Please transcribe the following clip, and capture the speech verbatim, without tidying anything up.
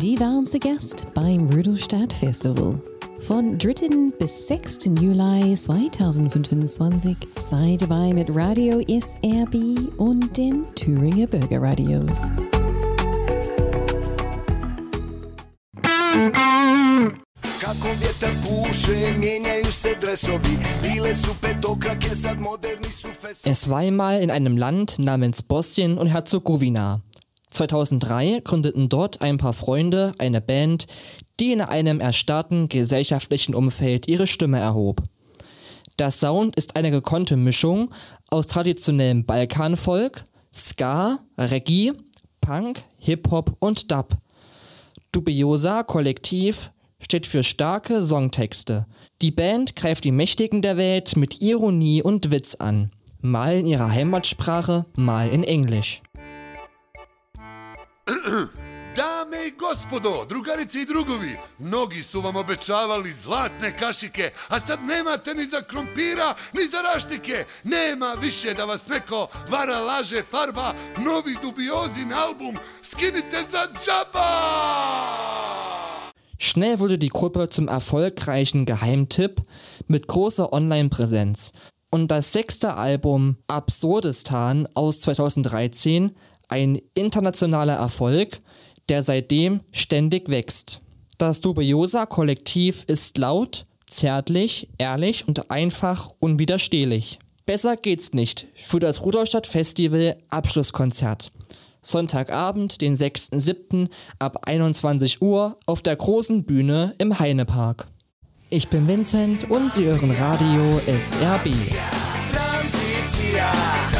Die waren zu Gast beim Rudolstadt Festival. Von dritten bis sechsten Juli zweitausendfünfundzwanzig sei dabei mit Radio S R B und den Thüringer Bürgerradios. Es war einmal in einem Land namens Bosnien und Herzegowina. zweitausenddrei gründeten dort ein paar Freunde eine Band, die in einem erstarrten gesellschaftlichen Umfeld ihre Stimme erhob. Der Sound ist eine gekonnte Mischung aus traditionellem Balkanfolk, Ska, Reggae, Punk, Hip-Hop und Dub. Dubiosa Kollektiv steht für starke Songtexte. Die Band greift die Mächtigen der Welt mit Ironie und Witz an. Mal in ihrer Heimatsprache, mal in Englisch. Dame i gospodo, drugarice i drugovi, mnogi su vam obećavali zlatne kašike, a sad nemate ni za krompira, ni za raštike. Nema više da vas neko vara, laže, farba, novi Dubiozin Album, skinite za džaba! Schnell wurde die Gruppe zum erfolgreichen Geheimtipp mit großer Online-Präsenz. Und das sechste Album Absurdistan aus zweitausenddreizehn ein internationaler Erfolg, der seitdem ständig wächst. Das Dubiosa-Kollektiv ist laut, zärtlich, ehrlich und einfach unwiderstehlich. Besser geht's nicht für das Rudolstadt Festival Abschlusskonzert. Sonntagabend, den sechsten siebten ab einundzwanzig Uhr auf der großen Bühne im Heinepark. Ich bin Vincent und Sie hören Radio S R B.